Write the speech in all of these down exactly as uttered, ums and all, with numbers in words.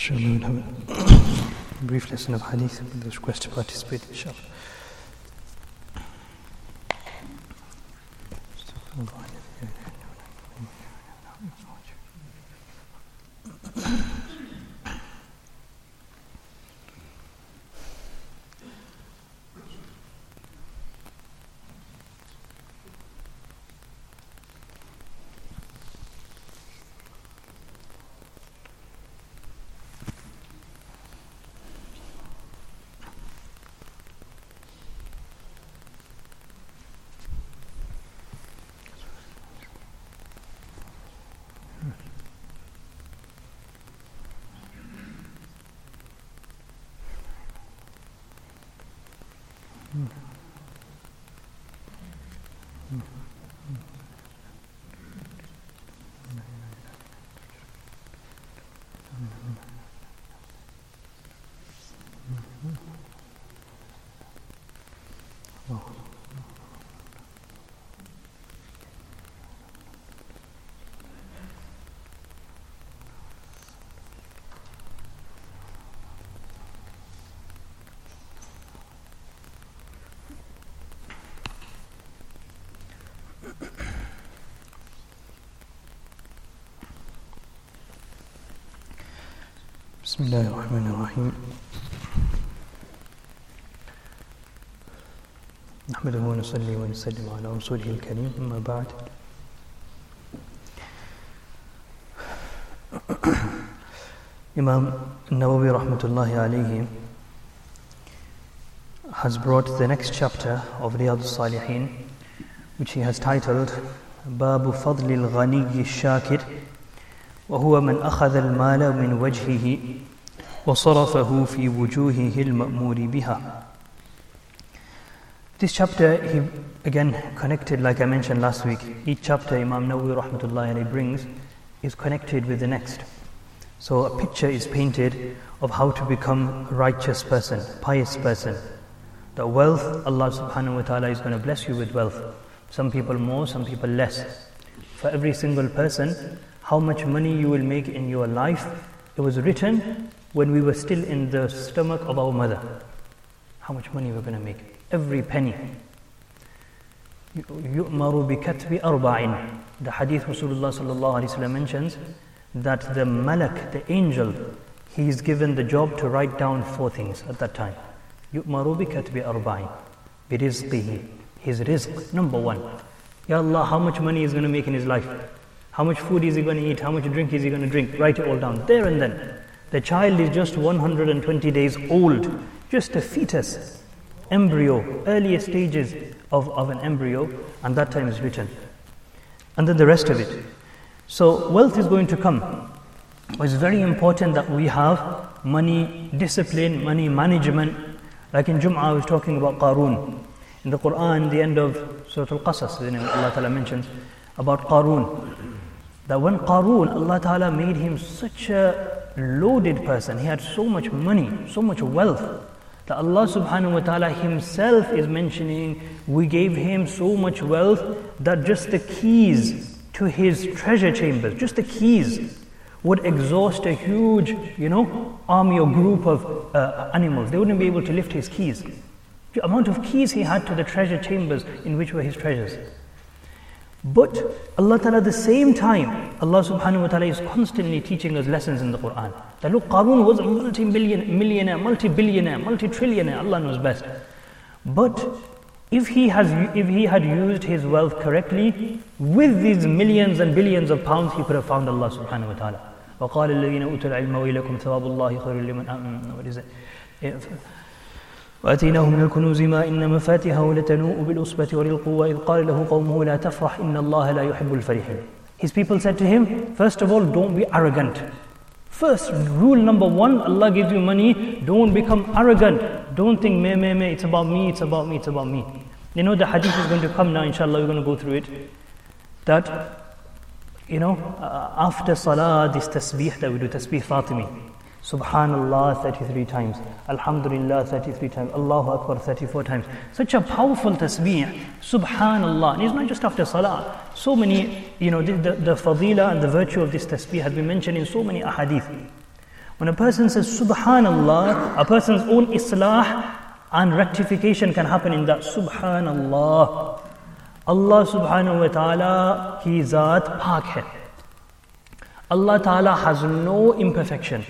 Inshallah, we'll have a brief lesson of hadith with the request to participate, inshallah. بسم الله الرحمن الرحيم نحمده ونصلي ونسلم على رسوله الكريم أما بعد. Imam Nawawi rahmatullahi alayhi has brought the next chapter of Riyadh al-Salihin, which he has titled باب فضل الغني الشاكر وهو من أخذ المال من وجهه وصرفه في وجوهه المأمور بها. This chapter, he again connected, like I mentioned last week. Each chapter Imam Nawawi rahmatullahi alayhi brings is connected with the next. So a picture is painted of how to become a righteous person, pious person. The wealth, Allah subhanahu wa ta'ala is going to bless you with wealth. Some people more, some people less. For every single person, how much money you will make in your life, it was written when we were still in the stomach of our mother. How much money we're going to make. Every penny. يُؤْمَرُ بِكَتْبِ أَرْبَعٍ. The hadith Rasulullah sallallahu alayhi wa sallam mentions that the malak, the angel, he is given the job to write down four things at that time. يُؤْمَرُ بِكَتْبِ أَرْبَعٍ بِرِزْقِهِ. His rizq, number one. Ya Allah, how much money is going to make in his life? How much food is he going to eat? How much drink is he going to drink? Write it all down, there and then. The child is just one hundred twenty days old, just a fetus, embryo, earliest stages of, of an embryo, and that time is written. And then the rest of it. So wealth is going to come. It's very important that we have money discipline, money management. Like in Jum'ah, I was talking about Qarun. In the Quran, the end of Surah Al-Qasas, Allah Ta'ala mentions about Qarun. That when Qarun, Allah Ta'ala made him such a loaded person, he had so much money, so much wealth, that Allah Subhanahu wa Ta'ala himself is mentioning, we gave him so much wealth that just the keys to his treasure chambers, just the keys, would exhaust a huge, you know, army or group of uh, animals. They wouldn't be able to lift his keys. The amount of keys he had to the treasure chambers in which were his treasures. But Allah Ta'ala at the same time, Allah Subhanahu wa Ta'ala is constantly teaching us lessons in the Quran. That look, Qarun was a multi-million, millionaire, multi-billionaire, multi-trillionaire, Allah knows best. But if he has, if he had used his wealth correctly, with these millions and billions of pounds, he could have found Allah Subhanahu wa Ta'ala. وَقَالَ الَّذِينَ أُوتُوا الْعِلْمَ وَيْلَكُمْ ثَوَابُ اللَّهِ خَيْرٌ لِمَنْ آمَنَ. What is it? وَأَتَيْنَاهُ مِنَ الْكُنُوزِ مَا إِنَّ مَفَاتِحَهُ لَتَنُوءُ بِالْعُصْبَةِ وَأُولِي الْقُوَّةِ إِذْ قَالَ لَهُ قَوْمُهُ لَا تَفْرَحْ إِنَّ اللَّهَ لَا يُحِبُّ الْفَرِحِينَ. His people said to him, first of all, don't be arrogant. First rule number one, Allah gives you money, don't become arrogant. Don't think, me, me, me, it's about me, it's about me, it's about me. You know, the hadith is going to come now, inshallah, we're going to go through it. That, you know, uh, after salah, this tasbih that we do, tasbih Fatimi. Subhanallah thirty-three times, Alhamdulillah thirty-three times, Allahu Akbar thirty-four times. Such a powerful tasbih, Subhanallah. And it's not just after salah. So many, you know, the, the, the fadila and the virtue of this tasbih has been mentioned in so many ahadith. When a person says Subhanallah, a person's own islah and rectification can happen in that. Subhanallah. Allah subhanahu wa ta'ala ki zaat pak hai. Allah ta'ala has no imperfection.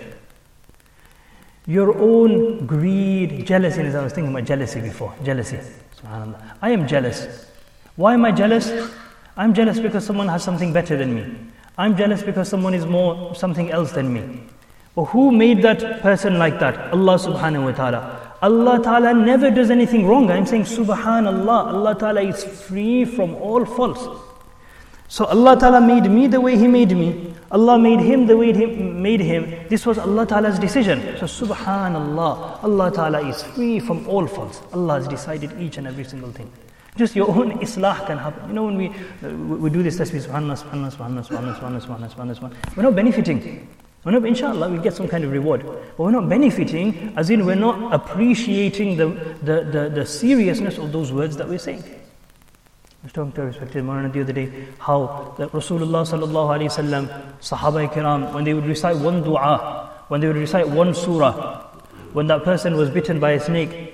Your own greed, jealousy, I was thinking about jealousy before, jealousy. Subhanallah. I am jealous. Why am I jealous? I'm jealous because someone has something better than me. I'm jealous because someone is more something else than me. But who made that person like that? Allah subhanahu wa ta'ala. Allah ta'ala never does anything wrong. I'm saying Subhanallah. Allah ta'ala is free from all faults. So Allah ta'ala made me the way He made me. Allah made him the way He made him. This was Allah ta'ala's decision. So Subhanallah. Allah ta'ala is free from all faults. Allah has decided each and every single thing. Just your own islah can happen. You know, when we we do this tasbih, Subhanallah, Subhanallah, Subhanallah, Subhanallah, Subhanallah, Subhanallah, Subhanallah, Subhanallah, we're not benefiting. We're not, inshallah, we get some kind of reward. But we're not benefiting, as in we're not appreciating the, the, the, the seriousness of those words that we're saying. I was talking to a respected Maulana the other day, how that Rasulullah sallallahu alayhi wa sallam, Sahaba kiram, when they would recite one dua, when they would recite one surah, when that person was bitten by a snake,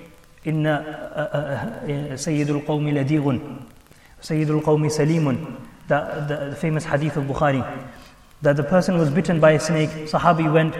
Inna Sayyidul Qawmi Ladighun, Sayyidul Qawmi Salimun, the, the famous hadith of Bukhari, that the person was bitten by a snake, Sahabi went,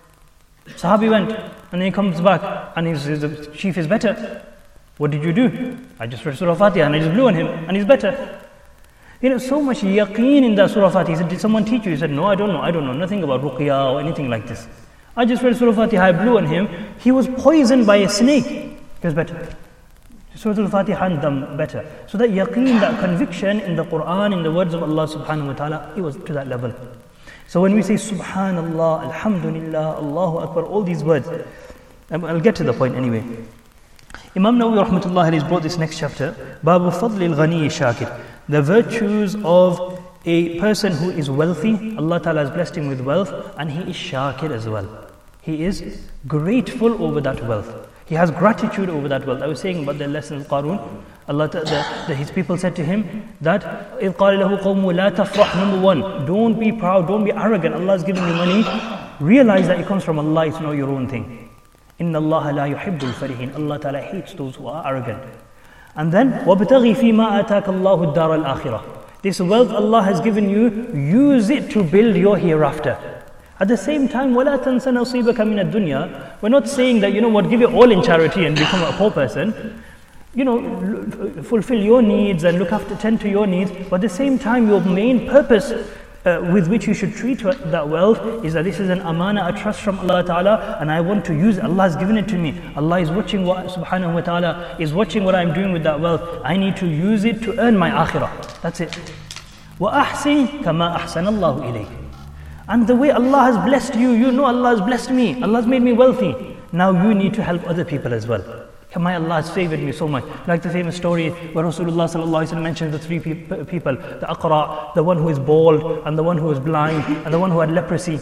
Sahabi went, and then he comes back, and his, his chief is better. What did you do? I just read Surah Fatiha, and I just blew on him, and he's better. You know, so much yaqeen in that Surah Fatiha. He said, did someone teach you? He said, no, I don't know, I don't know, nothing about ruqya or anything like this. I just read Surah Fatiha, I blew on him, he was poisoned by a snake, he was better. Surah Al-Fatiha and them better. So that yaqeen, that conviction in the Quran, in the words of Allah subhanahu wa ta'ala, it was to that level. So when we say Subhanallah, Alhamdulillah, Allahu Akbar, all these words, I'll get to the point anyway. Imam Nawawi rahmatullah has brought this next chapter, Babu Fadli al-Ghani Shakir, the virtues of a person who is wealthy. Allah Ta'ala has blessed him with wealth, and he is Shakir as well. He is grateful over that wealth. He has gratitude over that wealth. I was saying about the lesson of Qarun. Allah, the, the, his people said to him that إِذْ قَالَ لَهُ قَوْمُ لَا تَفْرَحْ. Number one, don't be proud, don't be arrogant. Allah has given you money. Realize that it comes from Allah, it's not your own thing. إِنَّ اللَّهَ لَا يُحِبُّ الْفَرِحِينَ. Allah Ta'ala hates those who are arrogant. And then وَابْتَغِي فِي مَا آتَاكَ اللَّهُ الدَّارَ الْآخِرَةِ. This wealth Allah has given you, use it to build your hereafter. At the same time, وَلَا تَنْسَ نَصِيبَكَ مِنَ الدُّنْيَا. We're not saying that, you know what, give it all in charity and become a poor person. You know, fulfill your needs and look after, tend to your needs. But at the same time, your main purpose uh, with which you should treat that wealth is that this is an amana, a trust from Allah Ta'ala, and I want to use it. Allah has given it to me. Allah is watching what, subhanahu wa ta'ala, is watching what I'm doing with that wealth. I need to use it to earn my akhirah. That's it. وَأَحْسِنْ كَمَا أَحْسَنَ اللَّهُ إِلَيْكَ. And the way Allah has blessed you, you know Allah has blessed me. Allah has made me wealthy. Now you need to help other people as well. My Allah has favored me so much. Like the famous story where Rasulullah sallallahu alaihi wasallam mentioned the three pe- people, the Aqra, the one who is bald, and the one who is blind, and the one who had leprosy.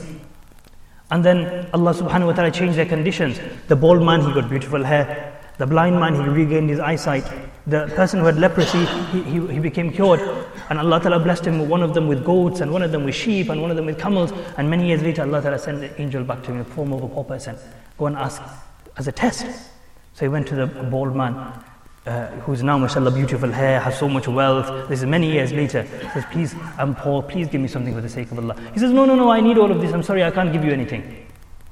And then Allah subhanahu wa ta'ala changed their conditions. The bald man, he got beautiful hair. The blind man, he regained his eyesight. The person who had leprosy, he, he, he became cured. And Allah Ta'ala blessed him, one of them with goats, and one of them with sheep, and one of them with camels. And many years later, Allah Ta'ala sent the angel back to him in the form of a poor person. Go and ask as a test. So he went to the bald man, uh, who's now, mashallah, beautiful hair, has so much wealth. This is many years later. He says, please, I'm poor, please give me something for the sake of Allah. He says, no, no, no, I need all of this. I'm sorry, I can't give you anything.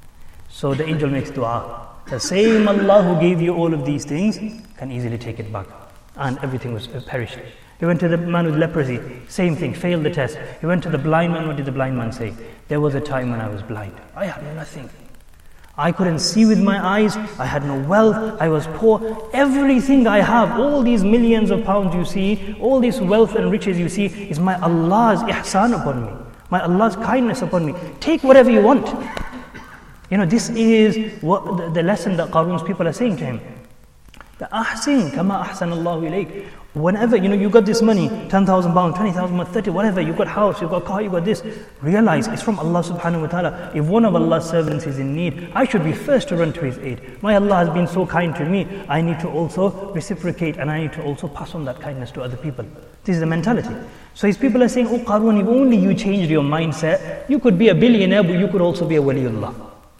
So the angel makes dua. The same Allah who gave you all of these things can easily take it back. And everything was perished. He went to the man with leprosy, same thing, failed the test. He went to the blind man, what did the blind man say? There was a time when I was blind. I had nothing. I couldn't see with my eyes, I had no wealth, I was poor. Everything I have, all these millions of pounds you see, all this wealth and riches you see, is my Allah's ihsan upon me, my Allah's kindness upon me. Take whatever you want. You know, this is what the, the lesson that Qarun's people are saying to him. The ahsin kama ahsan Allahu ilayk. Whenever, you know, you got this money, ten thousand pounds, twenty thousand pounds, thirty, whatever, you got house, you got car, you got this, realize it's from Allah subhanahu wa ta'ala. If one of Allah's servants is in need, I should be first to run to his aid. My Allah has been so kind to me, I need to also reciprocate, and I need to also pass on that kindness to other people. This is the mentality. So his people are saying, oh Qarun, if only you changed your mindset, you could be a billionaire, but you could also be a waliullah.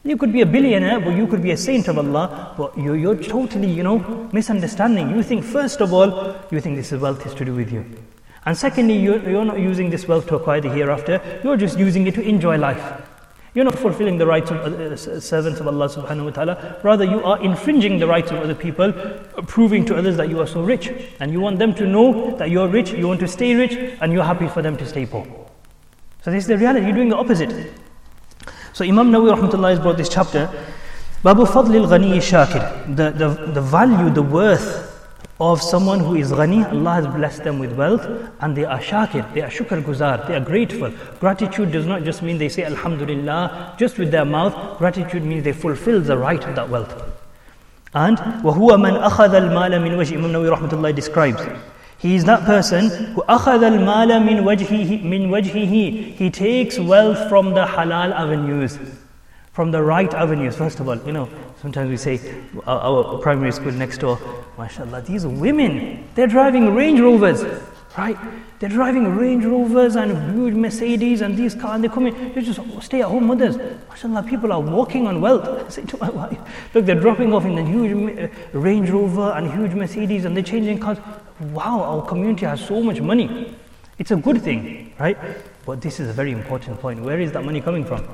You could be a billionaire, but you could be a saint of Allah, but you're, you're totally, you know, misunderstanding. You think, first of all, you think this wealth is to do with you. And secondly, you're, you're not using this wealth to acquire the hereafter, you're just using it to enjoy life. You're not fulfilling the rights of uh, servants of Allah subhanahu wa ta'ala. Rather, you are infringing the rights of other people, proving to others that you are so rich. And you want them to know that you're rich, you want to stay rich, and you're happy for them to stay poor. So this is the reality, you're doing the opposite. So Imam Nawawi rahmatullah has brought this chapter, Babu Fadlil Ghani Shakir, the, the, the value, the worth of someone who is ghani. Allah has blessed them with wealth, and they are shakir, they are shukr guzar, they are grateful. Gratitude does not just mean they say Alhamdulillah just with their mouth. Gratitude means they fulfill the right of that wealth. And وَهُوَ مَنْ أَخَذَ الْمَالَ مِنْ وَجْهِ, Imam Nawawi rahmatullah describes, he is that person who أَخَذَ الْمَالَ مِنْ وَجْهِهِ, مِنْ وَجْهِهِ, he takes wealth from the halal avenues, from the right avenues. First of all, you know, sometimes we say, our, our primary school next door, mashallah, these women, they're driving Range Rovers, right? They're driving Range Rovers and huge Mercedes and these cars, and they come in, they're just stay-at-home mothers. Mashallah, people are walking on wealth. I say to my wife, look, they're dropping off in the huge Range Rover and huge Mercedes, and they're changing cars. Wow, our community has so much money. It's a good thing, right? But this is a very important point. Where is that money coming from?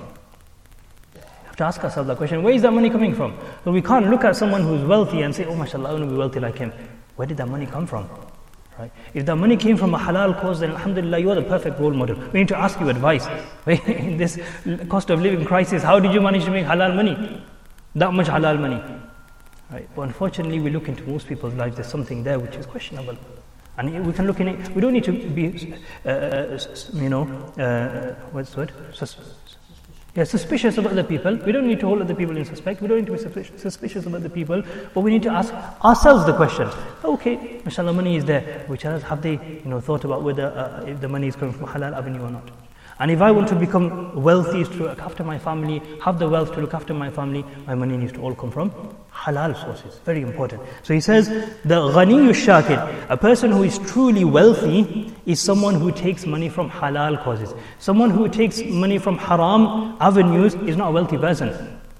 To ask ourselves that question, where is that money coming from? So we can't look at someone who's wealthy and say, oh mashallah, I want to be wealthy like him. Where did that money come from? Right? If that money came from a halal cause, then alhamdulillah, you are the perfect role model. We need to ask you advice. In this cost of living crisis, how did you manage to make halal money? That much halal money. Right? But unfortunately, we look into most people's lives, there's something there which is questionable. And we can look in it, we don't need to be, uh, you know, uh, what's the word? Sus- Yeah, suspicious of other people. We don't need to hold other people in suspect. We don't need to be suspicious, suspicious of other people. But we need to ask ourselves the question. Okay, mashallah, money is there. Which others have they, you know, thought about whether uh, if the money is coming from halal avenue or not? And if I want to become wealthy to look after my family, have the wealth to look after my family, my money needs to all come from halal sources. Very important. So he says, the ghaniyu shakir, a person who is truly wealthy is someone who takes money from halal causes. Someone who takes money from haram avenues is not a wealthy person.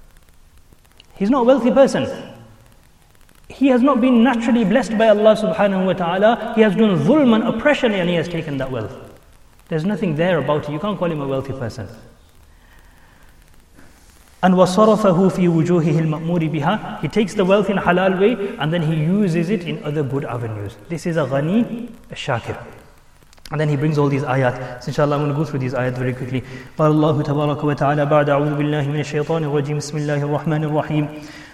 He's not a wealthy person. He has not been naturally blessed by Allah subhanahu wa ta'ala. He has done dhulm and oppression and he has taken that wealth. There's nothing there about it. You can't call him a wealthy person. And وَصَرَفَهُ فِي وُجُوهِهِ الْمَأْمُورِ بِهَا, he takes the wealth in a halal way and then he uses it in other good avenues. This is a ghani, a shakir. And then he brings all these ayat. So inshallah I'm going to go through these ayat very quickly. قال الله تبارك وتعالى بعد أعوذ بالله من الشيطان الرجيم بسم الله الرحمن الرحيم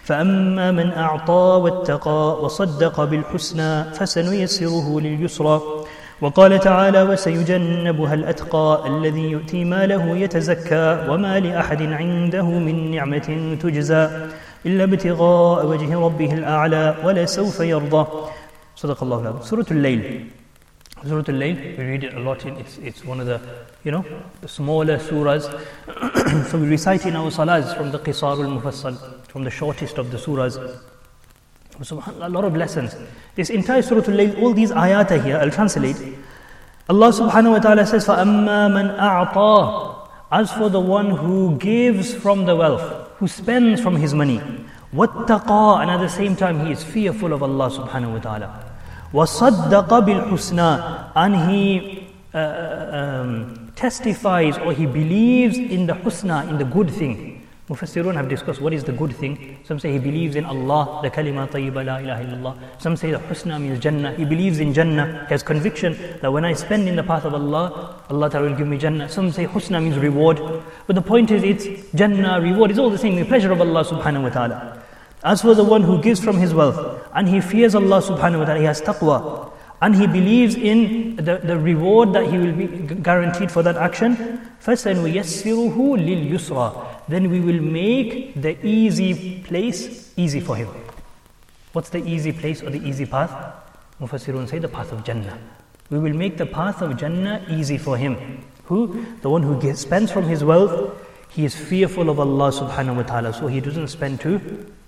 فأما من أعطى واتقى وصدق بالحسنى فسنيسره لليسرى وقال تعالى وسيجنبها الأتقى الذي يؤتي ماله يتزكى وما لأحد عنده من نعمة تجزى إلا ابتغاء وجه ربه الأعلى ولسوف يرضى. صدق الله العظيم. Surah Al-Layl. Surah Al-Layl, we read it a lot. In, it's, it's one of the, you know, the smaller surahs. So we recite in our salahs from the Qisar al-Mufassal, from the shortest of the surahs. SubhanAllah, a lot of lessons. This entire Surah Al-Layl, all these ayat are here, I'll translate. Allah subhanahu wa ta'ala says, فَأَمَّا مَنْ أَعْطَى, as for the one who gives from the wealth, who spends from his money, وَاتَّقَى, and at the same time he is fearful of Allah subhanahu wa ta'ala. وَصَدَّقَ بِالْحُسْنَى, and he uh, um, testifies or he believes in the husna, in the good thing. Mufassirun have discussed what is the good thing. Some say he believes in Allah, the kalima tayyiba la ilaha illallah. Some say the husna means Jannah. He believes in Jannah. He has conviction that when I spend in the path of Allah, Allah Ta'ala will give me Jannah. Some say husna means reward. But the point is, it's Jannah, reward. It's all the same, the pleasure of Allah subhanahu wa ta'ala. As for the one who gives from his wealth, and he fears Allah subhanahu wa ta'ala, he has taqwa, and he believes in the, the reward that he will be guaranteed for that action, فَسَنُيَسِّرُهُ لِلْيُسْرَى, then we will make the easy place easy for him. What's the easy place or the easy path? Mufassirun say the path of Jannah. We will make the path of Jannah easy for him. Who? The one who gets, spends from his wealth, he is fearful of Allah subhanahu wa ta'ala, so he doesn't spend to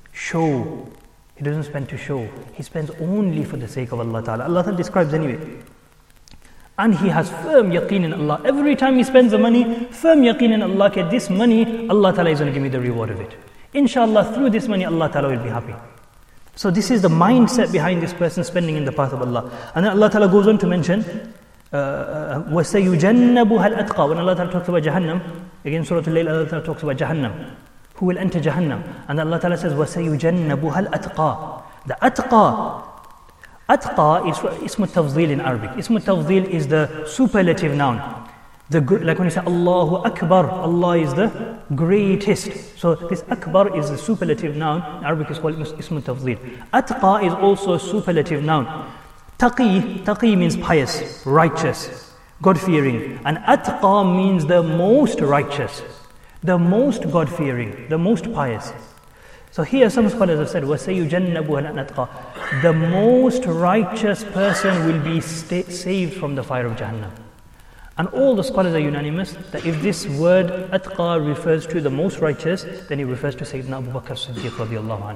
show. He doesn't spend to show. He spends only for the sake of Allah Ta'ala. Allah Ta'ala describes anyway. And he has firm yaqeen in Allah. Every time he spends the money, firm yaqeen in Allah, okay, this money, Allah Ta'ala is going to give me the reward of it. Inshallah, through this money, Allah Ta'ala will be happy. So this is the mindset behind this person spending in the path of Allah. And then Allah Ta'ala goes on to mention, وَسَيُجَنَّبُهَا الْأَتْقَى. When Allah Ta'ala talks about Jahannam, again Surah Al-Layl, Allah Ta'ala talks about Jahannam. Who will enter Jahannam? And Allah Ta'ala says, وَسَيُجَنَّبُهَا الْأَتْقَى. The Atqa, Atqa is Ism al-Tafdhil in Arabic. Ism al-Tafdhil is the superlative noun. The, like when you say Allahu Akbar, Allah is the greatest. So this Akbar is the superlative noun. In Arabic is called Ism al-Tafdhil. Atqa is also a superlative noun. Taqi, Taqi means pious, righteous, God-fearing. And Atqa means the most righteous, the most God-fearing, the most pious. So here some scholars have said, وَسَيُجَنَّبُهَا الْأَتْقَى. The most righteous person will be sta- saved from the fire of Jahannam. And all the scholars are unanimous that if this word Atqa refers to the most righteous, then it refers to Sayyidina Abu Bakr Siddiq radiallahu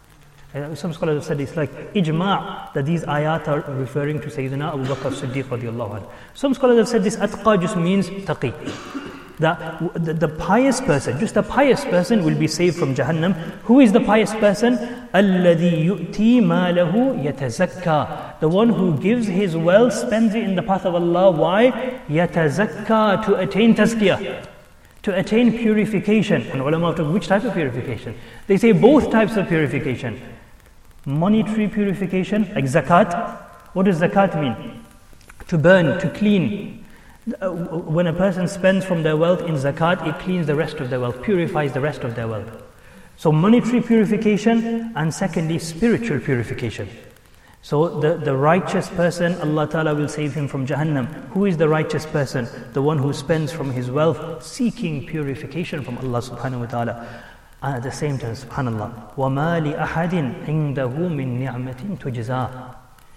anhu. Some scholars have said it's like ijma' that these ayat are referring to Sayyidina Abu Bakr Siddiq radiallahu anhu. Some scholars have said this Atqa just means taqi. That the, the pious person, just a pious person will be saved from Jahannam. Who is the pious person? الَّذِي يُؤْتِي مَالَهُ يَتَزَكَّى. The one who gives his wealth, spends it in the path of Allah. Why? يَتَزَكَّى. To attain tazkiyah, to attain purification. And ulama talk, which type of purification? They say both types of purification. Monetary purification, like zakat. What does zakat mean? To burn, to clean. When a person spends from their wealth in zakat, it cleans the rest of their wealth, purifies the rest of their wealth. So monetary purification, and secondly spiritual purification. So the, the righteous person, Allah Ta'ala will save him from Jahannam. Who is the righteous person? The one who spends from his wealth seeking purification from Allah Subhanahu Wa Ta'ala. And at the same time, subhanallah, وَمَا لِأَحَدٍ عِنْدَهُ مِن نِعْمَةٍ تُجْزَى.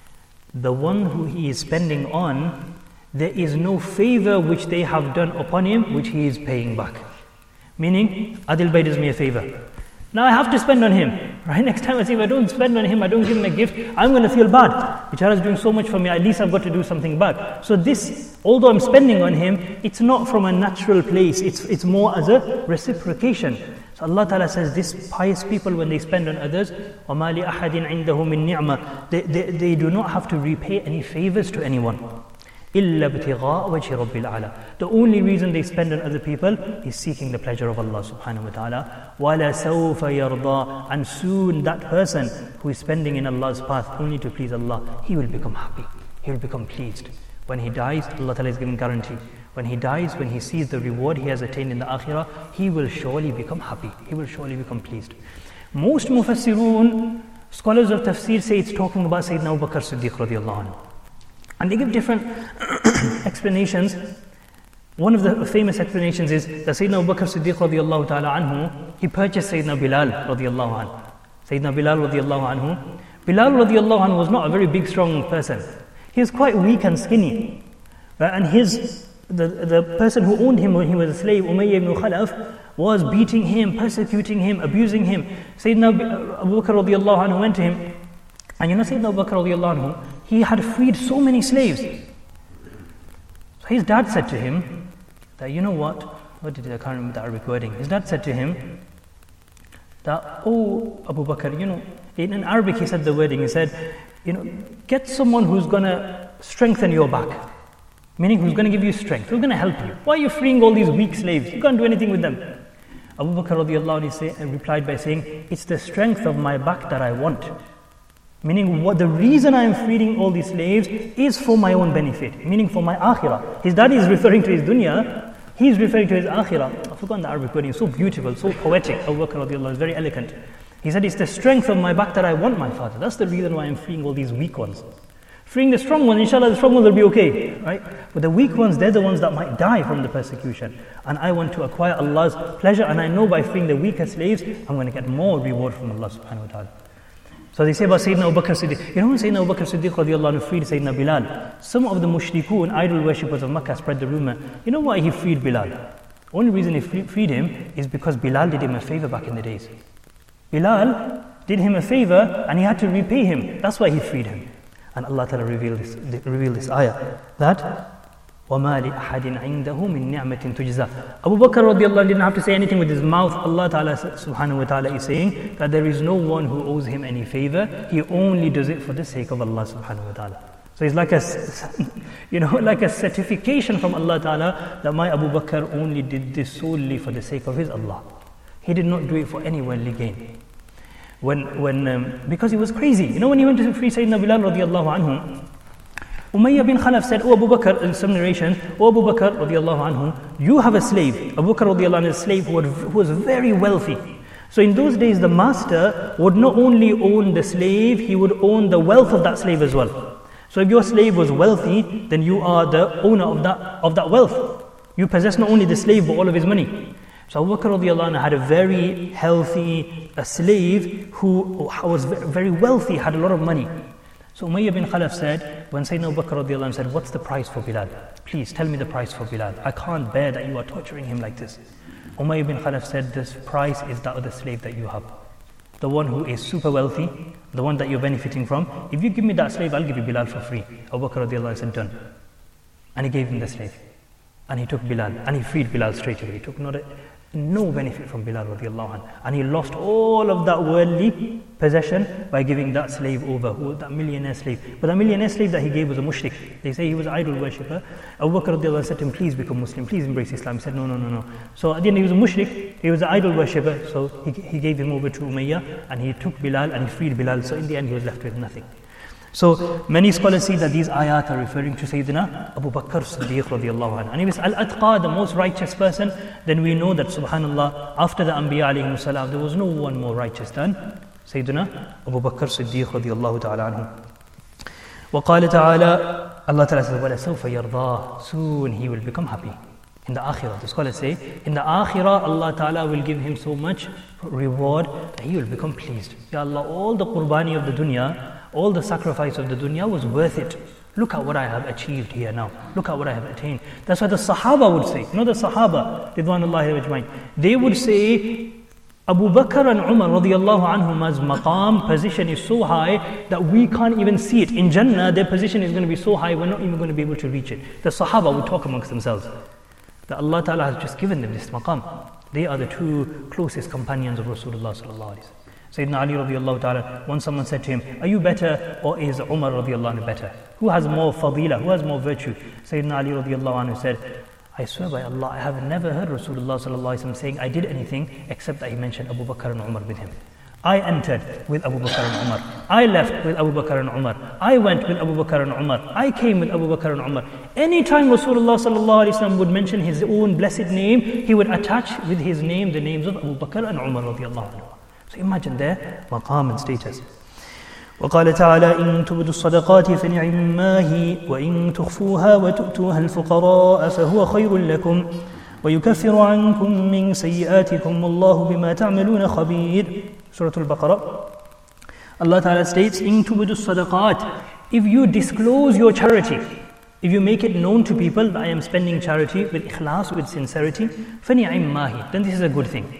The one who he is spending on, there is no favor which they have done upon him which he is paying back. Meaning, Adil Bhai does me a favor. Now I have to spend on him. Right? Next time I say, if I don't spend on him, I don't give him a gift, I'm going to feel bad. Bichara is doing so much for me, at least I've got to do something back. So this, although I'm spending on him, it's not from a natural place. It's, it's more as a reciprocation. So Allah Ta'ala says, this pious people, when they spend on others, وَمَا لِأَحَدٍ عِنْدَهُ مِن نِعْمَةٍ, they, they, they do not have to repay any favors to anyone. إِلَّا ابْتِغَاءَ وَجْهِ رَبِّ الْأَعْلَى. The only reason they spend on other people is seeking the pleasure of Allah subhanahu wa ta'ala. وَلَسَوْفَ يَرْضَى. And soon that person who is spending in Allah's path only to please Allah, he will become happy, he will become pleased. When he dies, Allah Ta'ala is giving guarantee. When he dies, when he sees the reward he has attained in the akhirah, he will surely become happy, he will surely become pleased. Most mufassirun, scholars of tafsir, say it's talking about Sayyidina Abu Bakr Siddiq radiallahu anhu. And they give different explanations. One of the famous explanations is that Sayyidina Abu Bakr Siddiq radiallahu ta'ala anhu, he purchased Sayyidina Bilal radiallahu anhu. Sayyidina Bilal radiallahu anhu. Bilal radiallahu anhu was not a very big, strong person. He was quite weak and skinny. Right? And his, the, the person who owned him when he was a slave, Umayyah ibn Khalaf, was beating him, persecuting him, abusing him. Sayyidina Abu Bakr radiallahu anhu went to him. And you know Sayyidina Abu Bakr radiallahu anhu, he had freed so many slaves. So his dad said to him that, you know what, what did I can't remember the Arabic wording. His dad said to him that, oh Abu Bakr, you know, in, in Arabic he said the wording, he said, you know, get someone who's going to strengthen your back. Meaning who's going to give you strength, who's going to help you. Why are you freeing all these weak slaves? You can't do anything with them. Abu Bakr radiallahu anhu replied by saying, it's the strength of my back that I want. Meaning, what the reason I am freeing all these slaves is for my own benefit, meaning for my akhirah. His daddy is referring to his dunya, he is referring to his akhirah. I've forgotten the Arabic wording, it's so beautiful, so poetic. Abu Bakr radiallahu is very eloquent. He said, it's the strength of my back that I want, my father. That's the reason why I'm freeing all these weak ones. Freeing the strong ones, inshallah, the strong ones will be okay, right? But the weak ones, they're the ones that might die from the persecution. And I want to acquire Allah's pleasure, and I know by freeing the weaker slaves, I'm going to get more reward from Allah subhanahu wa ta'ala. So they say about Sayyidina Abu Bakr Siddiq. You know when Sayyidina Abu Bakr Siddiq radiallahu anhu freed Sayyidina Bilal, some of the mushrikun, idol worshippers of Makkah, spread the rumor. You know why he freed Bilal? Only reason he freed him is because Bilal did him a favor back in the days. Bilal did him a favor and he had to repay him. That's why he freed him. And Allah Ta'ala revealed this, revealed this ayah that وَمَا لِأَحَدٍ عِنْدَهُ مِن نِعْمَةٍ تُجْزَى. Abu Bakr radiallahu anh didn't have to say anything with his mouth. Allah Ta'ala subhanahu wa ta'ala is saying that there is no one who owes him any favor. He only does it for the sake of Allah subhanahu wa ta'ala. So it's like a, you know, like a certification from Allah Ta'ala that my Abu Bakr only did this solely for the sake of his Allah. He did not do it for any worldly gain. When, when, um, because he was crazy. You know, when he went to free Sayyidina Bilal radiallahu anhu, Umayyah bin Khalaf said, "Oh Abu Bakr," in some narrations, "Oh Abu Bakr radiallahu anhu, you have a slave." Abu Bakr radiallahu anhu is a slave who was, who was very wealthy. So in those days, the master would not only own the slave, he would own the wealth of that slave as well. So if your slave was wealthy, then you are the owner of that, of that wealth. You possess not only the slave, but all of his money. So Abu Bakr radiallahu anhu had a very healthy a slave who was very wealthy, had a lot of money. So Umayyah bin Khalaf said, when Sayyidina Abu Bakr radiallahu anhu said, "What's the price for Bilal? Please tell me the price for Bilal. I can't bear that you are torturing him like this." Umayyah bin Khalaf said, "This price is that of the slave that you have. The one who is super wealthy, the one that you're benefiting from. If you give me that slave, I'll give you Bilal for free." Abu Bakr radiallahu anhu said, "Done." And he gave him the slave. And he took Bilal, and he freed Bilal straight away. He took not a, no benefit from Bilal radiallahu anhu. And he lost all of that worldly possession by giving that slave over, who that millionaire slave. But that millionaire slave that he gave was a mushrik. They say he was an idol worshipper. Abu Bakr radiallahu anhu said to him, "Please become Muslim, please embrace Islam." He said, "No, no, no, no." So at the end he was a mushrik, he was an idol worshipper. So he, he gave him over to Umayyah, and he took Bilal and he freed Bilal. So in the end he was left with nothing. So many scholars say that these ayat are referring to Sayyidina Abu Bakr Siddiq radiallahu anhu. And if it's Al-Atqa, the most righteous person, then we know that subhanallah, after the Anbiya alayhimu salam, there was no one more righteous than Sayyidina Abu Bakr Siddiq radiallahu ta'ala anhu. وقال تعالى, Allah Ta'ala says, وَلَسَوْفَ يَرْضَى. Soon he will become happy. In the Akhirah, the scholars say, in the Akhirah, Allah Ta'ala will give him so much reward that he will become pleased. Ya Allah, all the qurbani of the dunya, all the sacrifice of the dunya was worth it. Look at what I have achieved here now. Look at what I have attained. That's what the Sahaba would say. You know the Sahaba, Ridwanullahi ajma'in, they would say, Abu Bakr and Umar radiallahu anhuma's maqam, position is so high that we can't even see it. In Jannah, their position is going to be so high, we're not even going to be able to reach it. The Sahaba would talk amongst themselves that Allah Ta'ala has just given them this maqam. They are the two closest companions of Rasulullah sallallahu alaihi wasallam. Sayyidina Ali radiallahu ta'ala, once someone said to him, "Are you better or is Umar radiallahu anhu better? Who has more fadila, who has more virtue?" Sayyidina Ali radiallahu anhu said, "I swear by Allah, I have never heard Rasulullah sallallahu alaihi wasallam saying I did anything except that he mentioned Abu Bakr and Umar with him. I entered with Abu Bakr and Umar. I left with Abu Bakr and Umar. I went with Abu Bakr and Umar. I came with Abu Bakr and Umar." Anytime Rasulullah sallallahu alaihi wasallam would mention his own blessed name, he would attach with his name the names of Abu Bakr and Umar radiallahu anhu. So imagine their maqam and status. وقال تعالى إن تبدوا الصدقات فنعما هي وإن تخفوها وتؤتوها الفقراء فهو خير لكم ويكفر عنكم من سيئاتكم والله بما تعملون خبير. Surah Al-Baqarah. Allah Ta'ala states, إن تبدوا الصدقات, if you disclose your charity, if you make it known to people that I am spending charity with ikhlas, with sincerity, فنعما هي, then this is a good thing.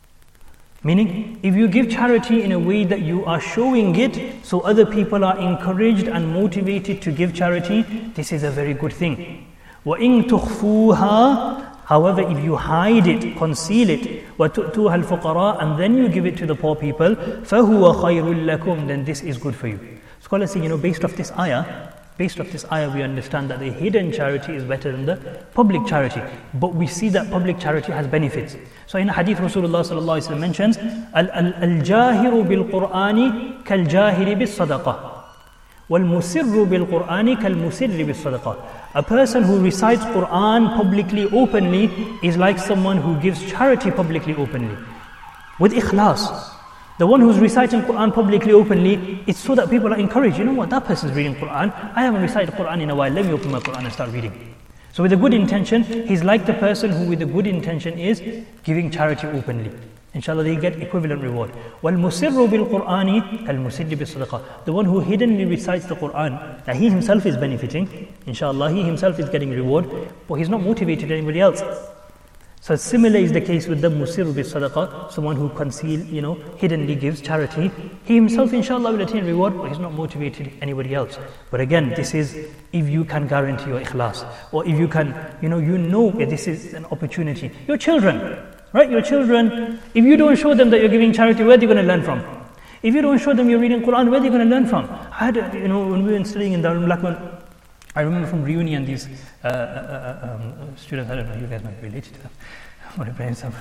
Meaning, if you give charity in a way that you are showing it, so other people are encouraged and motivated to give charity, this is a very good thing. وَإِن تُخْفُوهَا, however, if you hide it, conceal it, وَتُؤْتُوهَا الْفُقَرَاء, and then you give it to the poor people, فَهُوَ خَيْرٌ لَكُمْ, then this is good for you. Scholars say, you know, based off this ayah, Based off this ayah, we understand that the hidden charity is better than the public charity. But we see that public charity has benefits. So in a hadith, Rasulullah sallallahu alaihi wasallam mentions, Al-jahiru bil-Qur'ani kal-jahiri bis-sadaqah. Wal-musirru bil-Qur'ani kal-musirri bis-sadaqah. A person who recites Qur'an publicly, openly, is like someone who gives charity publicly, openly. With ikhlas. The one who's reciting Qur'an publicly, openly, it's so that people are encouraged. You know what, that person's reading Qur'an. I haven't recited Qur'an in a while. Let me open my Qur'an and start reading. So with a good intention, he's like the person who with a good intention is giving charity openly. Inshallah, they get equivalent reward. وَالْمُسِرُّ بِالْقُرْآنِ كَالْمُسِرِّ بِالصَّدَقَةِ. The one who hiddenly recites the Qur'an, that he himself is benefiting. Inshallah, he himself is getting reward, but he's not motivated anybody else. So similar is the case with the musir bi sadaqah, someone who conceal, you know, hiddenly gives charity. He himself, inshallah, will attain reward, but he's not motivated anybody else. But again, this is if you can guarantee your ikhlas, or if you can, you know, you know that this is an opportunity. Your children, right? Your children, if you don't show them that you're giving charity, where are they going to learn from? If you don't show them you're reading Quran, where are they going to learn from? I had, a, you know, when we were studying in Darul Blackburn, I remember from reunion, these uh, uh, um, students, I don't know, you guys might be related to them. My parents have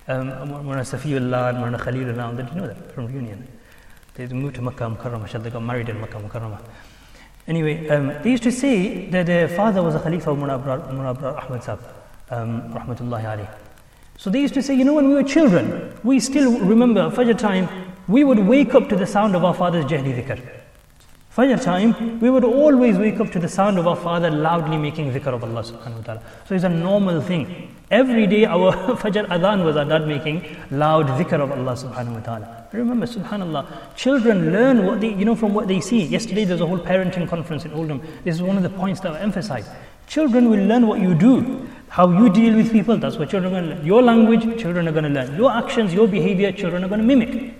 Mona Safiullah and Mona Khalilullah, did you know that from reunion? They moved to Makkah Mukarramah, they got married in Makkah Mukarramah. Anyway, um, they used to say that their father was a Khalifa of Mona Abrar Ahmad Sahib, um, Rahmatullahi alayhi. So they used to say, you know, when we were children, we still remember Fajr time, we would wake up to the sound of our father's Jahri dhikr. Fajr time, we would always wake up to the sound of our father loudly making dhikr of Allah subhanahu wa ta'ala. So it's a normal thing. Every day our Fajr adhan was our dad making loud dhikr of Allah subhanahu wa ta'ala. Remember, subhanallah, children learn what they, you know, from what they see. Yesterday there was a whole parenting conference in Oldham. This is one of the points that I emphasize. Children will learn what you do. How you deal with people, that's what children are going to learn. Your language, children are going to learn. Your actions, your behavior, children are going to mimic.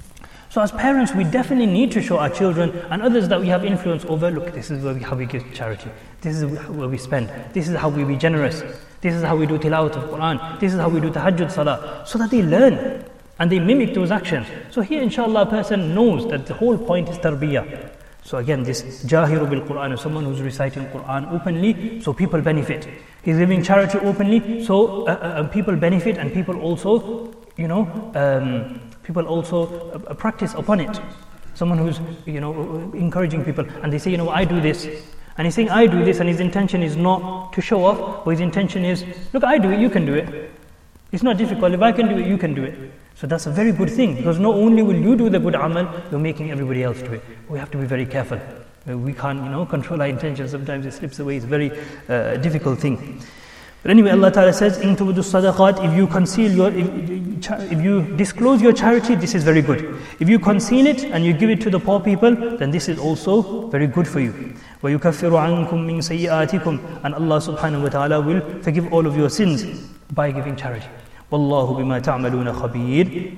So as parents, we definitely need to show our children and others that we have influence over, look, this is where we, how we give charity. This is where we spend. This is how we be generous. This is how we do tilawat of Quran. This is how we do tahajjud salah. So that they learn and they mimic those actions. So here, inshallah, a person knows that the whole point is tarbiyah. So again, this jahiru bil Quran is someone who's reciting Quran openly, so people benefit. He's giving charity openly, so uh, uh, people benefit, and people also, you know, um, people also uh, practice upon it. Someone who's, you know, encouraging people, and they say, you know, I do this, and he's saying, I do this, and his intention is not to show off, but his intention is, look, I do it, you can do it. It's not difficult. If I can do it, you can do it. So that's a very good thing, because not only will you do the good amal, you're making everybody else do it. We have to be very careful. We can't, you know, control our intentions. Sometimes it slips away. It's a very uh, difficult thing. But anyway, Allah Ta'ala says, "In tubdu sadaqat," if you conceal your, if, if you disclose your charity, this is very good. If you conceal it and you give it to the poor people, then this is also very good for you. وَيُكَفِّرُ عَنْكُم مِّن سَيِّئَاتِكُم, and Allah Subhanahu wa Ta'ala will forgive all of your sins by giving charity. Wallahu bima ta'maluna khabir.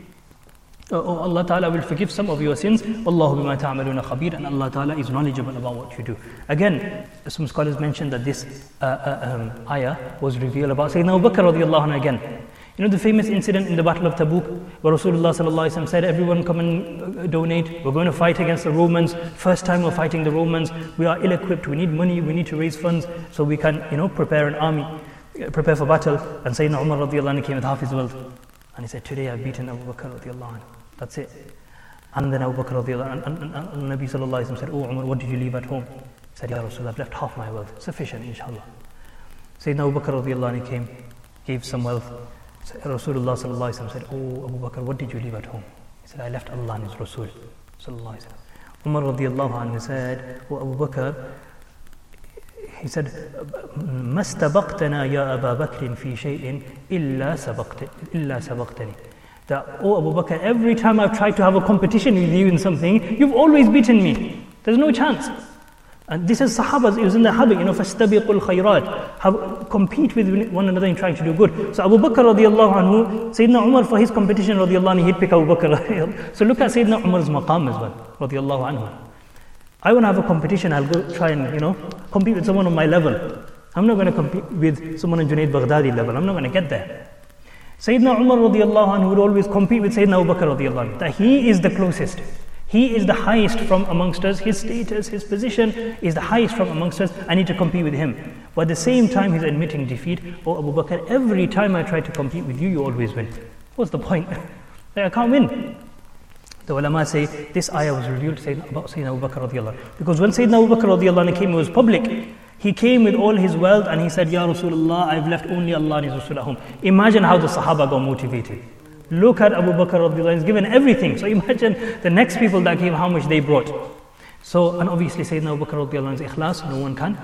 Oh, Allah Ta'ala will forgive some of your sins. Wallahu bima ta'maluna khabir. And Allah Ta'ala is knowledgeable about what you do. Again, some scholars mentioned that this uh, uh, um, ayah was revealed about Sayyidina Abu Bakr radiallahu anhu again. You know the famous incident in the Battle of Tabuk, where Rasulullah sallallahu alaihi wasallam said, everyone come and donate. We're going to fight against the Romans. First time we're fighting the Romans. We are ill-equipped. We need money. We need to raise funds so we can, you know, prepare an army. Prepare for battle. And Sayyidina Umar radiallahu anhu came with half his wealth, and he said, today I've beaten Abu Bakr radiallahu anhu. That's it. And then Abu Bakr radiallahu anhu, and, and, and, and Nabi sallallahu alayhi wa sallam said, oh Umar, what did you leave at home? He said, Ya Rasul, I've left half my wealth. Sufficient, inshallah. Sayyidina Abu Bakr radiallahu anhu came, gave some wealth. So Rasulullah sallallahu alayhi wa sallam said, oh Abu Bakr, what did you leave at home? He said, I left Allah and His Rasul sallallahu alayhi wa sallam. Umar radiallahu anhu said, oh Abu Bakr, he said, ما استبقتنا يا أبا بكر في شيء إلا سبقت إلا سبقتني. That, oh Abu Bakr, every time I've tried to have a competition with you in something, you've always beaten me. There's no chance. And this is Sahabas, it was in the habit, you know, فَاسْتَبِقُوا الْخَيْرَاتِ, have, compete with one another in trying to do good. So Abu Bakr radiallahu anhu, Sayyidina Umar for his competition radiallahu anhu, he'd pick Abu Bakr. So look at Sayyidina Umar's maqam as well, radiallahu anhu. I want to have a competition, I'll go try and, you know, compete with someone on my level. I'm not going to compete with someone on Junaid Baghdadi level. I'm not going to get there. Sayyidina Umar radiallahu anhu would always compete with Sayyidina Abu Bakr radiallahu anhu. That he is the closest. He is the highest from amongst us. His status, his position is the highest from amongst us. I need to compete with him. But at the same time, he's admitting defeat. Oh Abu Bakr, every time I try to compete with you, you always win. What's the point? I can't win. The ulama say this ayah was revealed about Sayyidina Abu Bakr radiallahu anhu. Because when Sayyidina Abu Bakr radiallahu anhu came, it was public. He came with all his wealth and he said, Ya Rasulullah, I've left only Allah and His Rasul at home. Imagine how the Sahaba got motivated. Look at Abu Bakr radiallahu anhu, he's given everything. So imagine the next people that came, how much they brought. So, and obviously Sayyidina Abu Bakr radiallahu anhu's ikhlas, no one can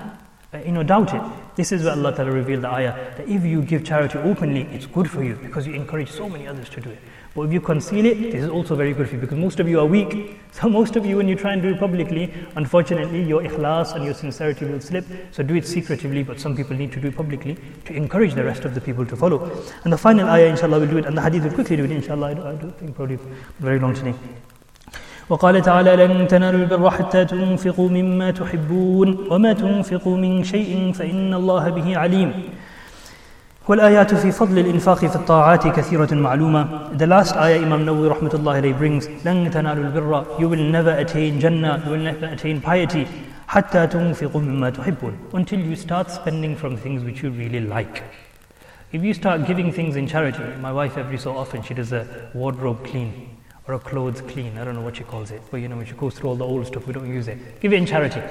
uh, you know, doubt it. This is where Allah Ta'ala revealed the ayah, that if you give charity openly, it's good for you because you encourage so many others to do it. But if you conceal it, this is also very good for you because most of you are weak. So most of you, when you try and do it publicly, unfortunately, your ikhlas and your sincerity will slip. So do it secretively, but some people need to do it publicly to encourage the rest of the people to follow. And the final ayah, inshallah, we'll do it, and the hadith will quickly do it, inshallah. I don't, I don't think probably very long today. وقال تعالى لن تنالوا البر حتى تنفقوا مما تحبون وما تنفقوا من شيء فإن الله به عليم. والآيات في فضل الإنفاق في الطاعات كثيرة معلومة. The last ayah Imam Nawawi rahmatullahi alayhi brings, لن تنالوا البر, you will never attain Jannah, you will never attain piety, حتى تنفقوا مما تحبون, until you start spending from things which you really like. If you start giving things in charity, my wife every so often she does a wardrobe clean or a clothes clean, I don't know what she calls it, but you know, when she goes through all the old stuff, we don't use it. Give it in charity.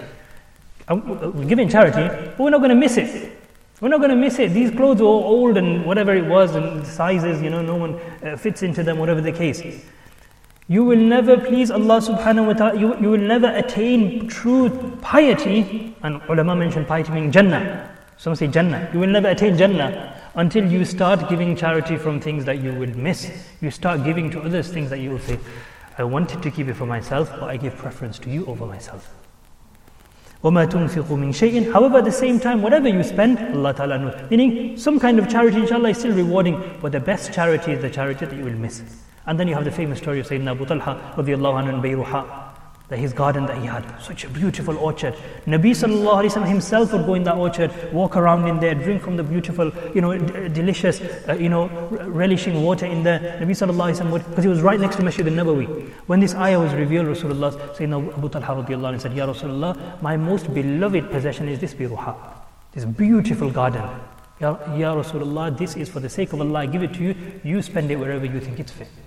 We give it in charity, but we're not going to miss it. We're not going to miss it. These clothes are all old and whatever it was, and sizes, you know, no one uh, fits into them, whatever the case. You will never please Allah subhanahu wa ta'ala, you, you will never attain true piety, and ulama mentioned piety meaning Jannah. Some say Jannah. You will never attain Jannah until you start giving charity from things that you will miss. You start giving to others things that you will say, I wanted to keep it for myself, but I give preference to you over myself. وَمَا تُنْفِقُ مِنْ شَيْءٍ. However, at the same time, whatever you spend, Allah Ta'ala knows. Meaning, some kind of charity, inshallah, is still rewarding, but the best charity is the charity that you will miss. And then you have the famous story of Sayyidina Abu Talha radiallahu anhu in Bayruha, that his garden that he had, such a beautiful orchard. Nabi sallallahu alayhi wa sallam himself would go in that orchard, walk around in there, drink from the beautiful, you know, d- delicious, uh, you know, relishing water in there. Nabi sallallahu alayhi wa sallam would, because he was right next to Masjid al-Nabawi. When this ayah was revealed, Rasulullah, Sayyidina Abu Talha radiallahu anhu said, Ya Rasulullah, my most beloved possession is this Biruha, this beautiful garden. Ya, Ya Rasulullah, this is for the sake of Allah, I give it to you, you spend it wherever you think it's fit.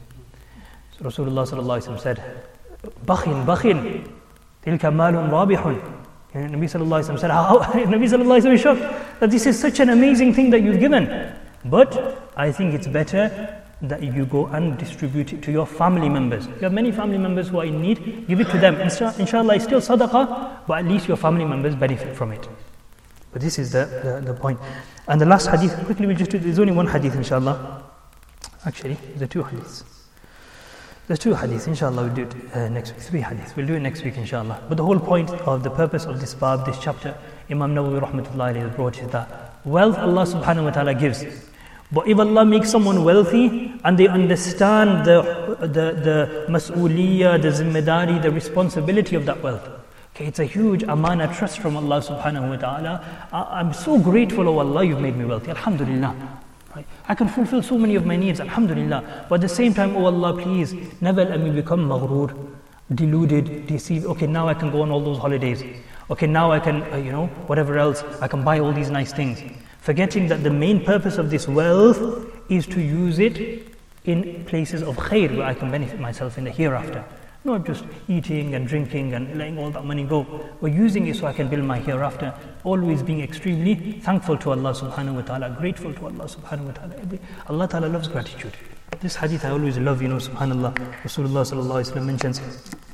So Rasulullah sallallahu alayhi wa sallam said, Bakhin, bakhin, tilka malun rabihun. And Nabi sallallahu alayhi wa sallam said, how? Nabi sallallahu alayhi wa sallam is shocked that this is such an amazing thing that you've given. But I think it's better that you go and distribute it to your family members. You have many family members who are in need, give it to them. Inshallah, it's still sadaqah, but at least your family members benefit from it. But this is the, the, the point. And the last hadith, quickly we'll just do, there's only one hadith inshallah. Actually, there are two hadiths. There's two hadiths, inshallah we'll do it uh, next week, three hadiths, we'll do it next week inshallah. But the whole point of the purpose of this bab, this chapter, Imam Nawawi rahmatullahi alayhi brought is that wealth Allah subhanahu wa ta'ala gives. But if Allah makes someone wealthy and they understand the the, the mas'uliyah, the zimmedari, the responsibility of that wealth, okay, it's a huge amana trust from Allah subhanahu wa ta'ala. I, I'm so grateful, oh Allah, you've made me wealthy, alhamdulillah. Right. I can fulfill so many of my needs, alhamdulillah. But at the same time, oh Allah, please, never let me become maghrur, deluded, deceived. Okay, now I can go on all those holidays. Okay, now I can, uh, you know, whatever else, I can buy all these nice things. Forgetting that the main purpose of this wealth is to use it in places of khair, where I can benefit myself in the hereafter. Not just eating and drinking and letting all that money go. We're using it so I can build my hereafter. Always being extremely thankful to Allah subhanahu wa ta'ala, grateful to Allah subhanahu wa ta'ala. Allah ta'ala loves gratitude. This hadith I always love, you know, subhanallah. Rasulullah sallallahu alayhi wa sallam mentions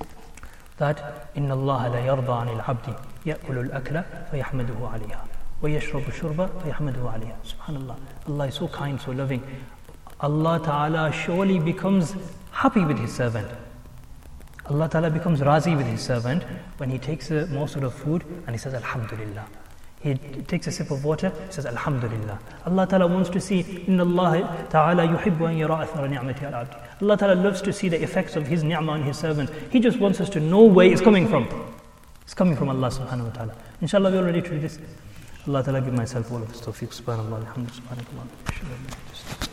that إِنَّ اللَّهَ لَا يَرْضَى عَنِ الْعَبْدِ يَأْكُلُ الْأَكْلَ فَيَحْمَدُهُ عَلَيْهَا وَيَشْرَبُ الشُّرْبَ فَيَحْمَدُهُ عَلَيْهَا. Subhanallah. Allah is so kind, so loving. Allah ta'ala surely becomes happy with his servant. Allah Ta'ala becomes razi with his servant when he takes a morsel of food and he says Alhamdulillah. He takes a sip of water, he says Alhamdulillah. Allah Ta'ala wants to see, Inna Allah Ta'ala yuhibbu an yara athara ni'mati al-abd. Allah Ta'ala loves to see the effects of his ni'mah on his servants. He just wants us to know where it's coming from. It's coming from Allah Subhanahu wa Ta'ala. Inshallah, we're ready to do this. Allah Ta'ala give myself all of us tawfiq. Subhanallah, alhamdulillah, subhanallah.